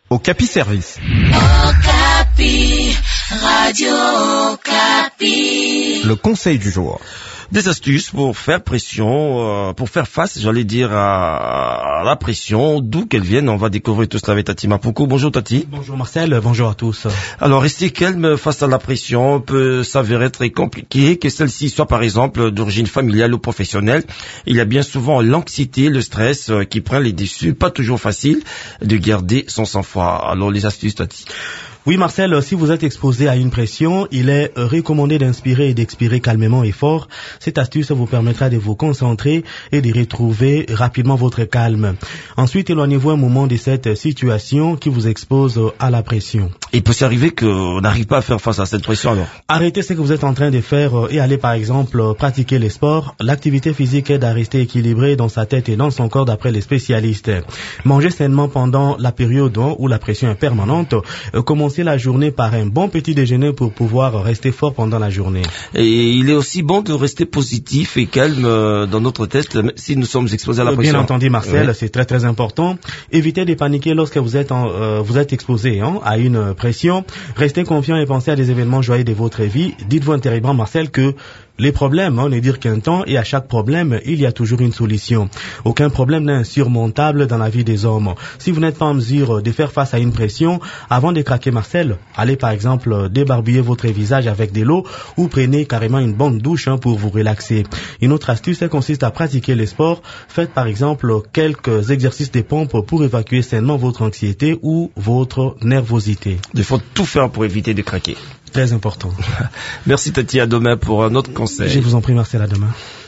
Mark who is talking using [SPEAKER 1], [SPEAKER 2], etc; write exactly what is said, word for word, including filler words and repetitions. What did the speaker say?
[SPEAKER 1] Okapi Service.
[SPEAKER 2] Okapi, Radio Okapi.
[SPEAKER 1] Le conseil du jour.
[SPEAKER 3] Des astuces pour faire pression, euh, pour faire face, j'allais dire, à, à la pression, d'où qu'elle vienne. On va découvrir tout cela avec Tati Mapoukou. Bonjour Tati.
[SPEAKER 4] Bonjour Marcel, bonjour à tous.
[SPEAKER 3] Alors, rester calme face à la pression peut s'avérer très compliqué, que celle-ci soit par exemple d'origine familiale ou professionnelle. Il y a bien souvent l'anxiété, le stress euh, qui prend les dessus. Pas toujours facile de garder son sang-froid. Alors, les astuces Tati.
[SPEAKER 4] Oui Marcel, si vous êtes exposé à une pression, il est recommandé d'inspirer et d'expirer calmement et fort. Cette astuce vous permettra de vous concentrer et de retrouver rapidement votre calme. Ensuite, éloignez-vous un moment de cette situation qui vous expose à la pression.
[SPEAKER 3] Il peut s'arriver qu'on n'arrive pas à faire face à cette pression alors.
[SPEAKER 4] Arrêtez ce que vous êtes en train de faire et allez par exemple pratiquer les sports. L'activité physique aide à rester équilibré dans sa tête et dans son corps d'après les spécialistes. Mangez sainement pendant la période où la pression est permanente. Commencez la journée par un bon petit déjeuner pour pouvoir rester fort pendant la journée.
[SPEAKER 3] Et il est aussi bon de rester positif et calme dans notre test si nous sommes exposés à la pression.
[SPEAKER 4] Bien entendu Marcel,
[SPEAKER 3] oui.
[SPEAKER 4] C'est très très important. Évitez de paniquer lorsque vous êtes en, euh, vous êtes exposé hein, à une pression. Restez confiant et pensez à des événements joyeux de votre vie. Dites-vous intérieurement Marcel que les problèmes hein, ne durent qu'un temps et à chaque problème, il y a toujours une solution. Aucun problème n'est insurmontable dans la vie des hommes. Si vous n'êtes pas en mesure de faire face à une pression, avant de craquer Marcel, allez par exemple débarbouiller votre visage avec de l'eau ou prenez carrément une bonne douche hein, pour vous relaxer. Une autre astuce elle consiste à pratiquer les sports. Faites par exemple quelques exercices de pompe pour évacuer sainement votre anxiété ou votre nervosité.
[SPEAKER 3] Il faut tout faire pour éviter de craquer.
[SPEAKER 4] Très important.
[SPEAKER 3] Merci Tati, à demain pour un autre conseil.
[SPEAKER 4] Je vous en prie Marcel, à demain.